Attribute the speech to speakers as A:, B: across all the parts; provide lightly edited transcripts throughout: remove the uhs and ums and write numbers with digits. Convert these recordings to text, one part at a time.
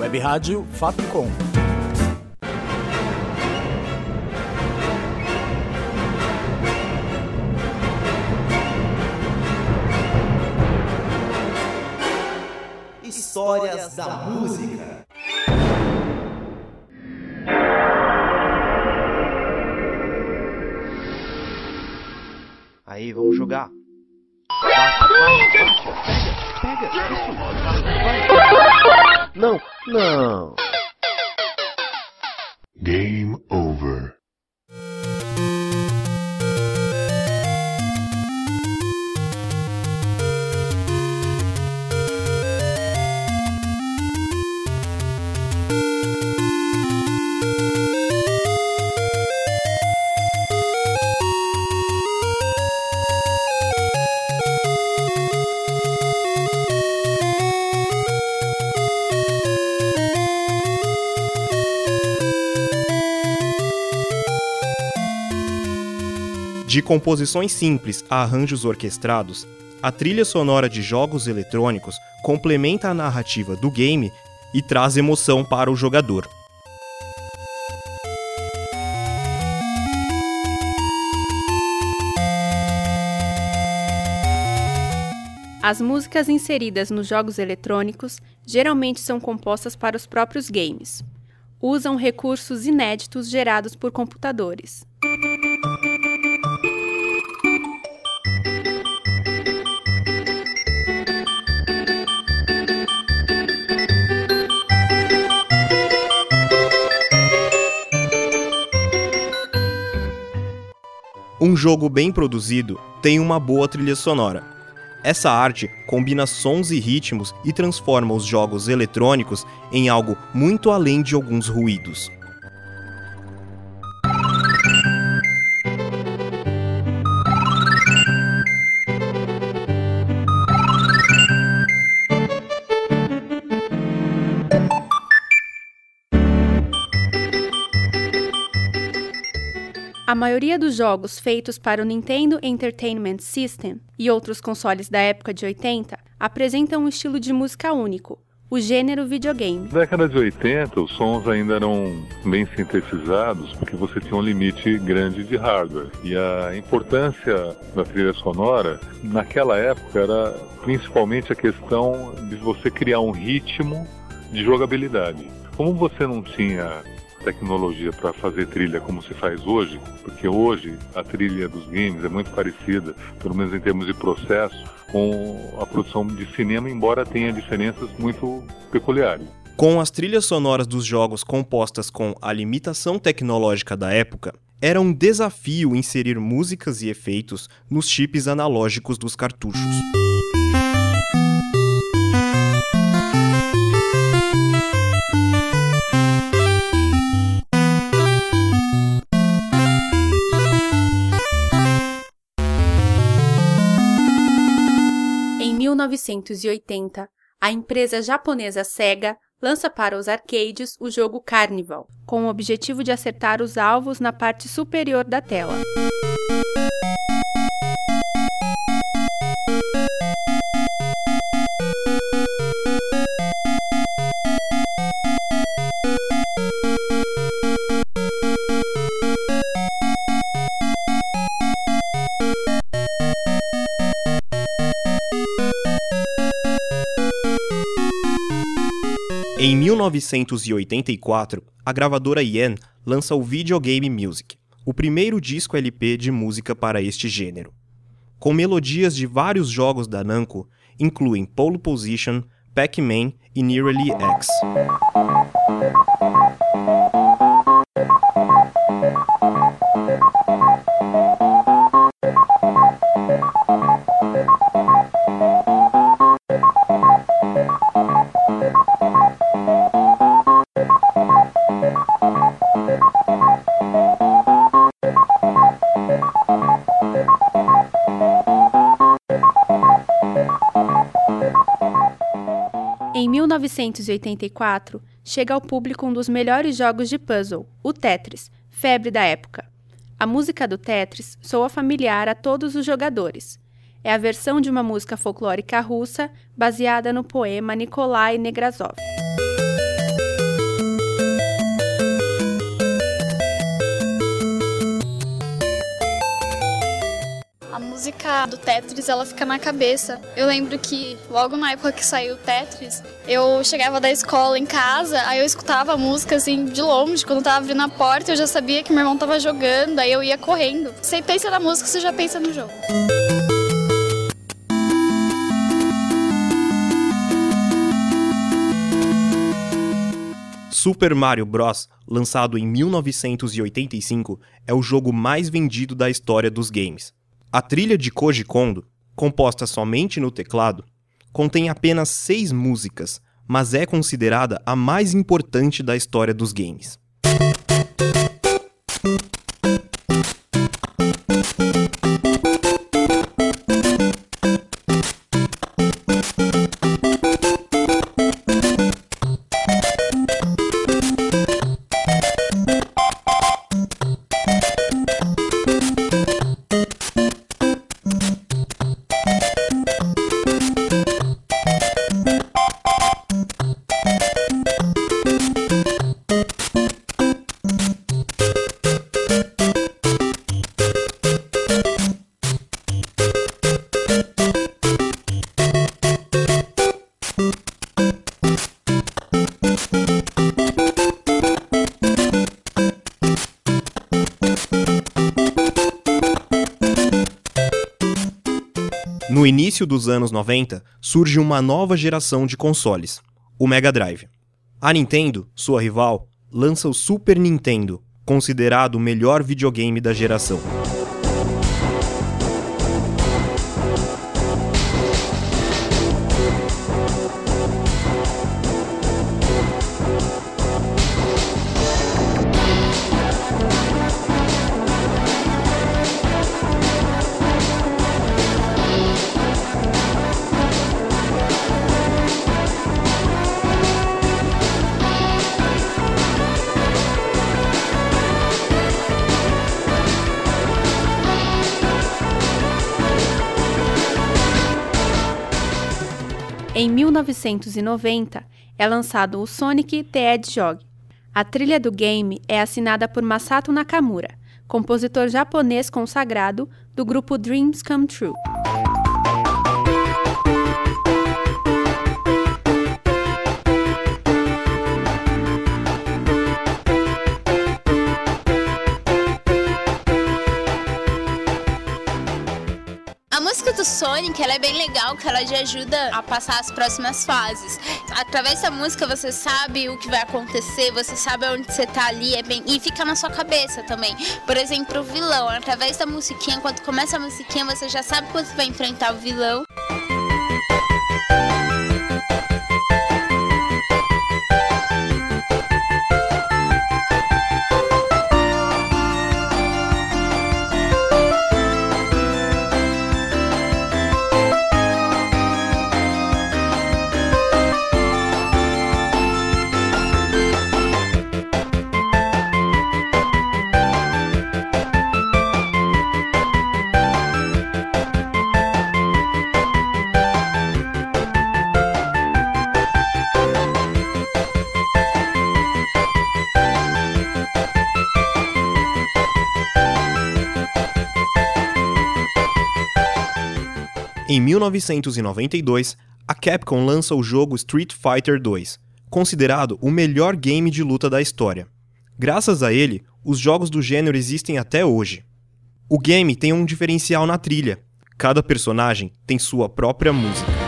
A: Web Rádio Fapcom.
B: Histórias da música.
C: Aí, vamos jogar. Pega. Não.
D: Game over.
E: De composições simples a arranjos orquestrados, a trilha sonora de jogos eletrônicos complementa a narrativa do game e traz emoção para o jogador.
F: As músicas inseridas nos jogos eletrônicos geralmente são compostas para os próprios games. Usam recursos inéditos gerados por computadores.
E: Um jogo bem produzido tem uma boa trilha sonora. Essa arte combina sons e ritmos e transforma os jogos eletrônicos em algo muito além de alguns ruídos.
F: A maioria dos jogos feitos para o Nintendo Entertainment System e outros consoles da época de 80 apresentam um estilo de música único, o gênero videogame.
G: Na década de 80, os sons ainda eram bem sintetizados porque você tinha um limite grande de hardware. E a importância da trilha sonora, naquela época, era principalmente a questão de você criar um ritmo de jogabilidade. Como você não tinha tecnologia para fazer trilha como se faz hoje, porque hoje a trilha dos games é muito parecida, pelo menos em termos de processo, com a produção de cinema, embora tenha diferenças muito peculiares.
E: Com as trilhas sonoras dos jogos compostas com a limitação tecnológica da época, era um desafio inserir músicas e efeitos nos chips analógicos dos cartuchos.
F: Em 1980, a empresa japonesa Sega lança para os arcades o jogo Carnival, com o objetivo de acertar os alvos na parte superior da tela.
E: Em 1984, a gravadora Yen lança o Video Game Music, o primeiro disco LP de música para este gênero. Com melodias de vários jogos da Namco, incluem Pole Position, Pac-Man e Nearly X.
F: Em 1984, chega ao público um dos melhores jogos de puzzle, o Tetris, febre da época. A música do Tetris soa familiar a todos os jogadores. É a versão de uma música folclórica russa baseada no poema Nikolai Nekrasov.
A: música do Tetris, ela fica na cabeça. Eu lembro que logo na época que saiu o Tetris, eu chegava da escola em casa, aí eu escutava a música assim de longe, quando eu tava abrindo a porta, eu já sabia que meu irmão tava jogando, aí eu ia correndo. Você pensa na música, você já pensa no jogo.
E: Super Mario Bros., lançado em 1985, é o jogo mais vendido da história dos games. A trilha de Koji Kondo, composta somente no teclado, contém apenas 6 músicas, mas é considerada a mais importante da história dos games. No início dos anos 90, surge uma nova geração de consoles, o Mega Drive. A Nintendo, sua rival, lança o Super Nintendo, considerado o melhor videogame da geração.
F: Em 1990, é lançado o Sonic the Hedgehog. A trilha do game é assinada por Masato Nakamura, compositor japonês consagrado do grupo Dreams Come True.
C: A música do Sonic, ela é bem legal, que ela já ajuda a passar as próximas fases. Através da música você sabe o que vai acontecer, você sabe onde você tá ali, e fica na sua cabeça também. Por exemplo, o vilão, através da musiquinha, quando começa a musiquinha, você já sabe quando você vai enfrentar o vilão.
E: Em 1992, a Capcom lança o jogo Street Fighter 2, considerado o melhor game de luta da história. Graças a ele, os jogos do gênero existem até hoje. O game tem um diferencial na trilha. Cada personagem tem sua própria música.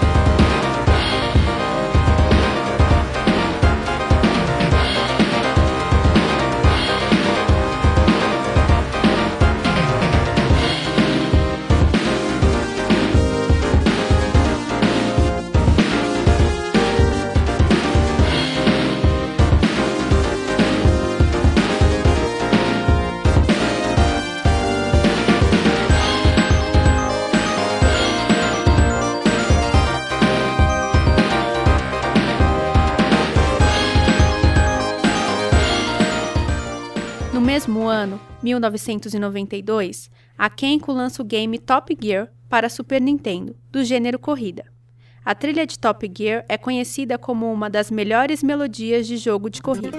F: No mesmo ano, 1992, a Kenko lança o game Top Gear para Super Nintendo, do gênero corrida. A trilha de Top Gear é conhecida como uma das melhores melodias de jogo de corrida.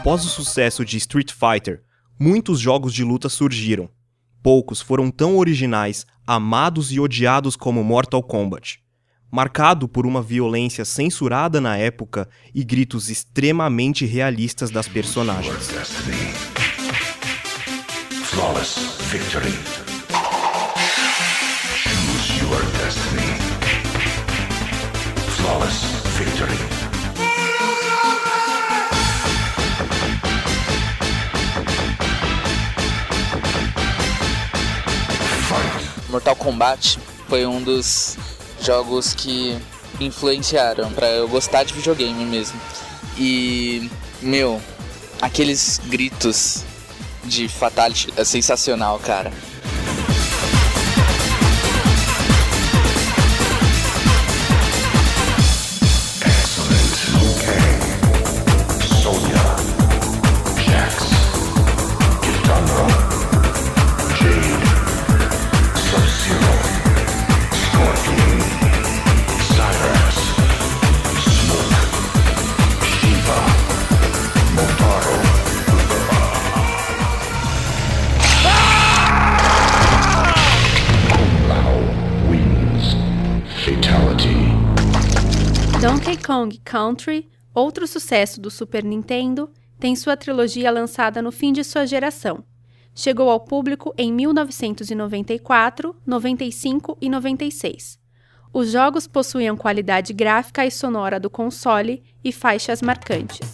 E: Após o sucesso de Street Fighter, muitos jogos de luta surgiram. Poucos foram tão originais, amados e odiados como Mortal Kombat. Marcado por uma violência censurada na época e gritos extremamente realistas das personagens.
D: Flawless victory. Choose your destiny. Flawless victory.
H: Mortal Kombat foi um dos jogos que influenciaram pra eu gostar de videogame mesmo. E, aqueles gritos de Fatality é sensacional, cara.
F: Donkey Kong Country, outro sucesso do Super Nintendo, tem sua trilogia lançada no fim de sua geração. Chegou ao público em 1994, 95 e 96. Os jogos possuíam qualidade gráfica e sonora do console e faixas marcantes.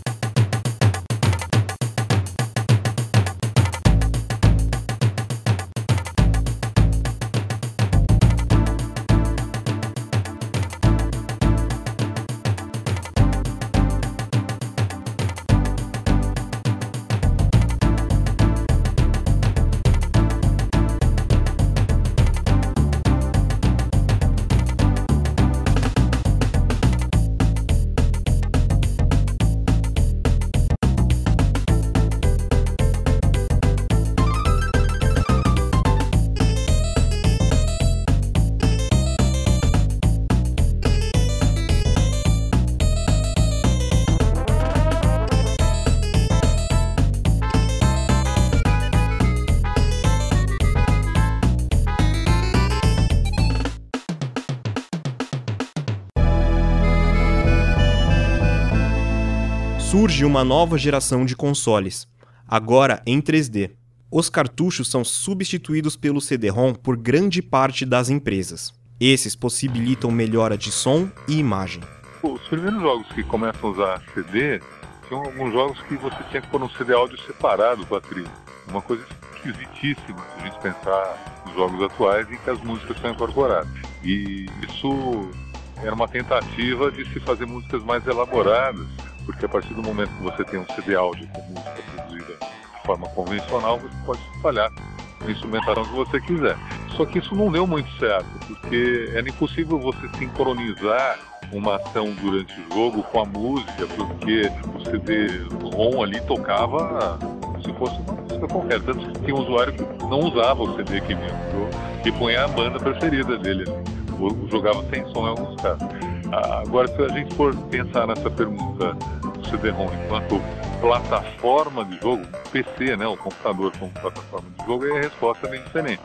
E: Surge uma nova geração de consoles, agora em 3D. Os cartuchos são substituídos pelo CD-ROM por grande parte das empresas. Esses possibilitam melhora de som e imagem.
G: Os primeiros jogos que começam a usar CD, tinham alguns jogos que você tinha que pôr um CD áudio separado com a trilha. Uma coisa esquisitíssima se a gente pensar nos jogos atuais em que as músicas são incorporadas. E isso era uma tentativa de se fazer músicas mais elaboradas, porque a partir do momento que você tem um CD áudio com música produzida de forma convencional, você pode espalhar a instrumentação que você quiser. Só que isso não deu muito certo, porque era impossível você sincronizar uma ação durante o jogo com a música, porque o CD-ROM ali tocava se fosse uma música qualquer. Tanto que tinha um usuário que não usava o CD que vinha no jogo e punha a banda preferida dele, ou jogava sem som em alguns casos. Agora, se a gente for pensar nessa pergunta do CD-ROM enquanto plataforma de jogo, PC, né, o computador como plataforma de jogo, aí a resposta é bem diferente.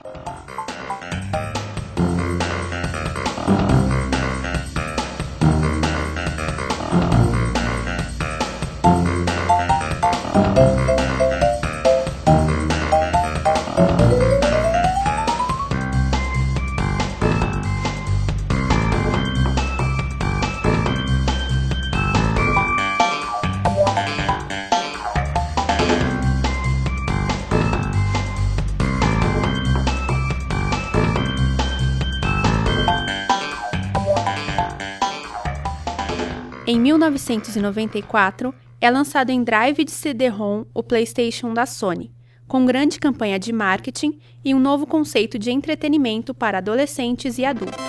F: Em 1994, é lançado em drive de CD-ROM o PlayStation da Sony, com grande campanha de marketing e um novo conceito de entretenimento para adolescentes e adultos.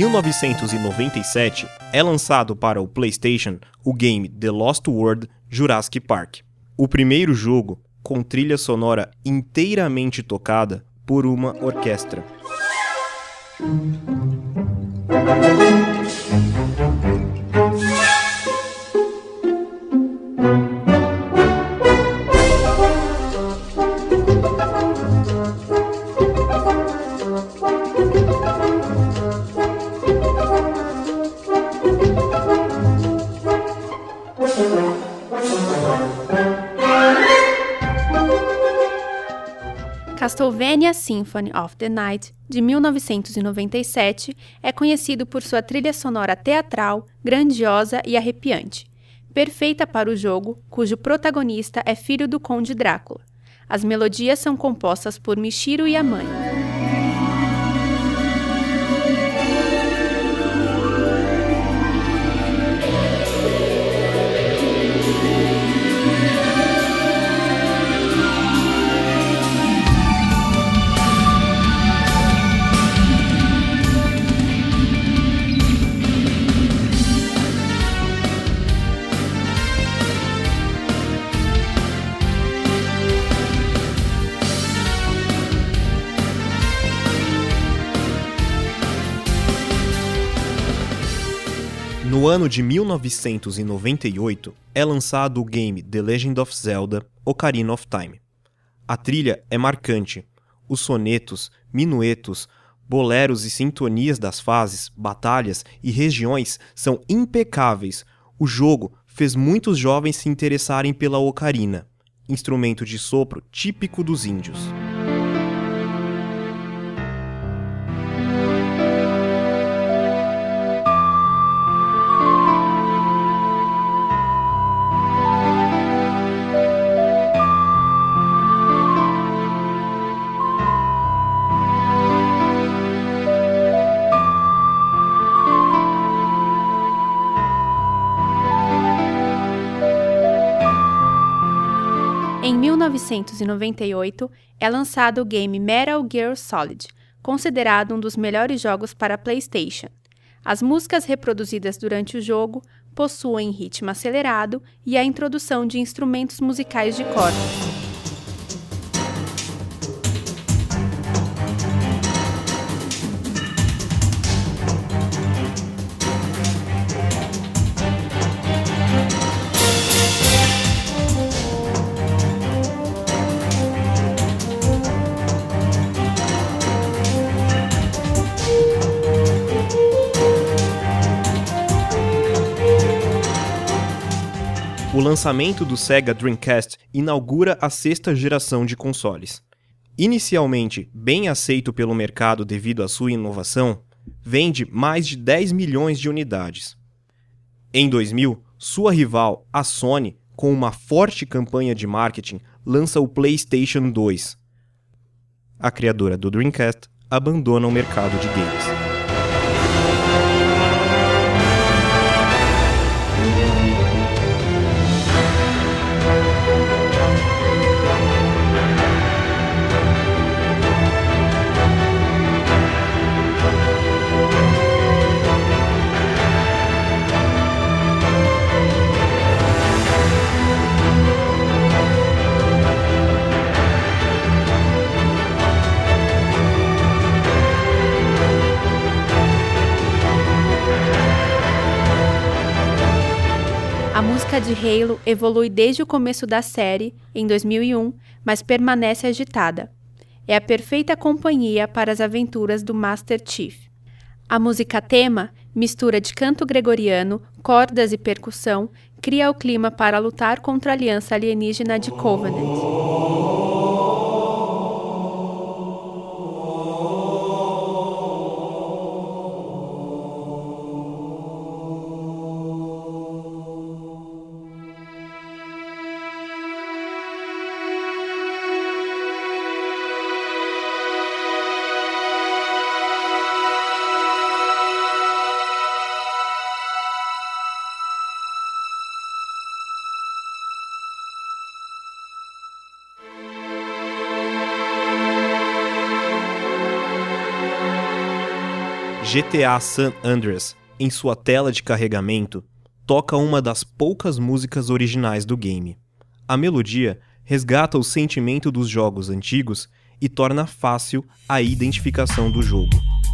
E: 1997, é lançado para o PlayStation o game The Lost World Jurassic Park. O primeiro jogo com trilha sonora inteiramente tocada por uma orquestra.
F: Castlevania Symphony of the Night, de 1997, é conhecido por sua trilha sonora teatral, grandiosa e arrepiante, perfeita para o jogo, cujo protagonista é filho do Conde Drácula. As melodias são compostas por Michiru Yamane.
E: No ano de 1998, é lançado o game The Legend of Zelda: Ocarina of Time. A trilha é marcante. Os sonetos, minuetos, boleros e sintonias das fases, batalhas e regiões são impecáveis. O jogo fez muitos jovens se interessarem pela ocarina, instrumento de sopro típico dos índios.
F: Em 1998, é lançado o game Metal Gear Solid, considerado um dos melhores jogos para PlayStation. As músicas reproduzidas durante o jogo possuem ritmo acelerado e a introdução de instrumentos musicais de cordas.
E: O lançamento do Sega Dreamcast inaugura a sexta geração de consoles. Inicialmente bem aceito pelo mercado devido à sua inovação, vende mais de 10 milhões de unidades. Em 2000, sua rival, a Sony, com uma forte campanha de marketing, lança o PlayStation 2. A criadora do Dreamcast abandona o mercado de games.
F: A música de Halo evolui desde o começo da série, em 2001, mas permanece agitada. É a perfeita companhia para as aventuras do Master Chief. A música tema, mistura de canto gregoriano, cordas e percussão, cria o clima para lutar contra a aliança alienígena de Covenant.
E: GTA San Andreas, em sua tela de carregamento, toca uma das poucas músicas originais do game. A melodia resgata o sentimento dos jogos antigos e torna fácil a identificação do jogo.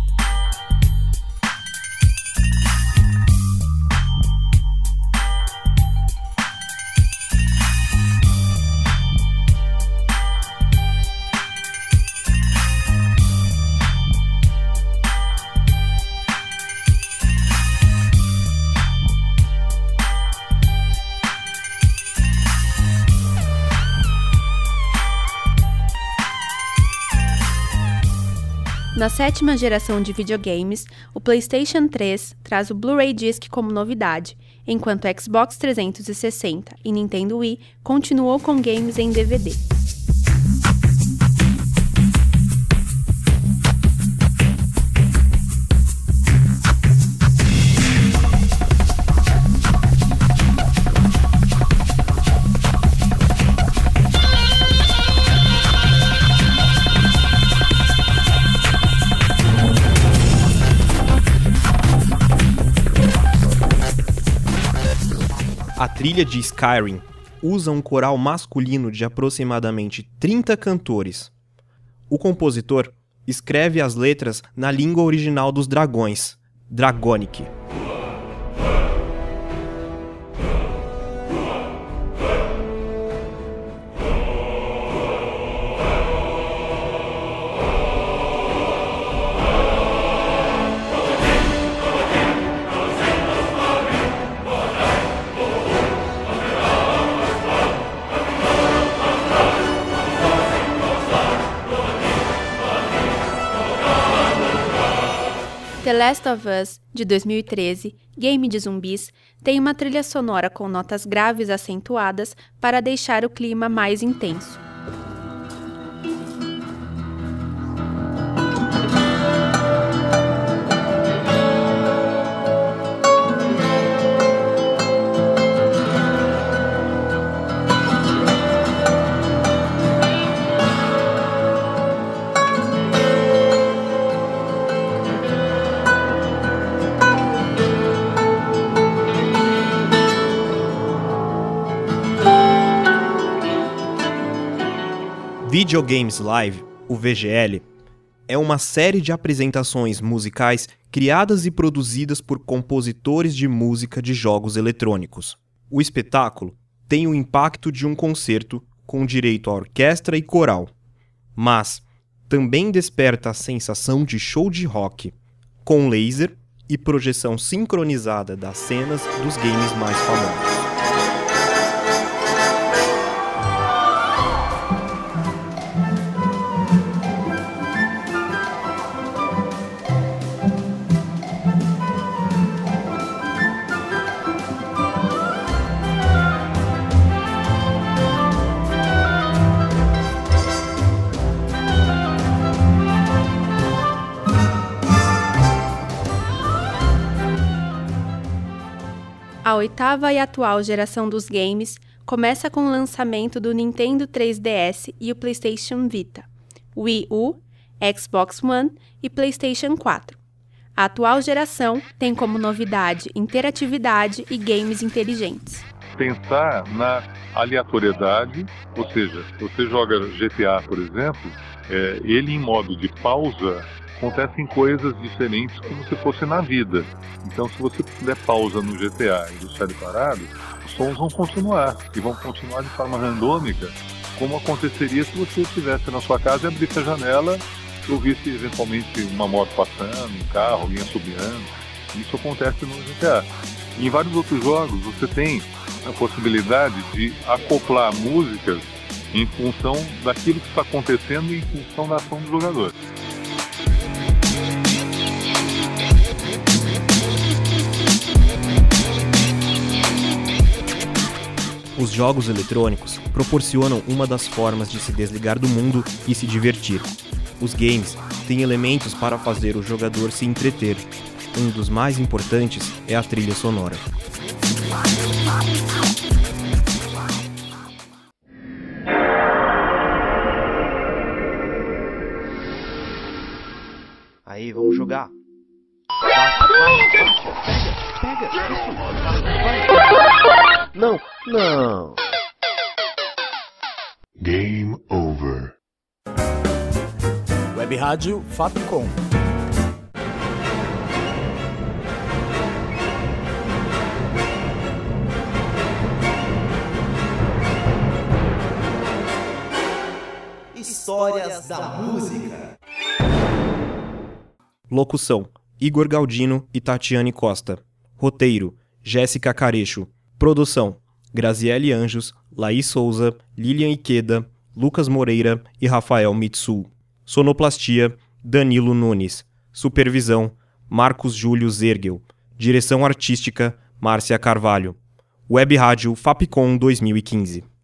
F: Na 7ª geração de videogames, o PlayStation 3 traz o Blu-ray Disc como novidade, enquanto o Xbox 360 e Nintendo Wii continuou com games em DVD.
E: A trilha de Skyrim usa um coral masculino de aproximadamente 30 cantores. O compositor escreve as letras na língua original dos dragões, Dragonic.
F: The Last of Us, de 2013, game de zumbis, tem uma trilha sonora com notas graves acentuadas para deixar o clima mais intenso.
E: Video Games Live, o VGL, é uma série de apresentações musicais criadas e produzidas por compositores de música de jogos eletrônicos. O espetáculo tem o impacto de um concerto com direito a orquestra e coral, mas também desperta a sensação de show de rock, com laser e projeção sincronizada das cenas dos games mais famosos.
F: A 8ª e atual geração dos games começa com o lançamento do Nintendo 3DS e o PlayStation Vita, Wii U, Xbox One e PlayStation 4. A atual geração tem como novidade interatividade e games inteligentes.
G: Pensar na aleatoriedade, ou seja, você joga GTA, por exemplo, ele em modo de pausa, acontecem coisas diferentes como se fosse na vida. Então, se você der pausa no GTA e deixar ele parado, os sons vão continuar, e vão continuar de forma randômica, como aconteceria se você estivesse na sua casa e abrisse a janela e ouvisse eventualmente uma moto passando, um carro, alguém assobiando. Isso acontece no GTA. E em vários outros jogos você tem a possibilidade de acoplar músicas em função daquilo que está acontecendo e em função da ação do jogador.
E: Os jogos eletrônicos proporcionam uma das formas de se desligar do mundo e se divertir. Os games têm elementos para fazer o jogador se entreter. Um dos mais importantes é a trilha sonora.
B: Aí, vamos jogar. Não.
D: Game over.
B: Web Rádio Fapcom. Histórias da música.
E: Locução: Igor Galdino e Tatiane Costa. Roteiro: Jéssica Carecho. Produção: Graziele Anjos, Laís Souza, Lilian Ikeda, Lucas Moreira e Rafael Mitsu. Sonoplastia: Danilo Nunes. Supervisão: Marcos Júlio Zergel. Direção artística: Márcia Carvalho. Web Rádio Fapcom 2015.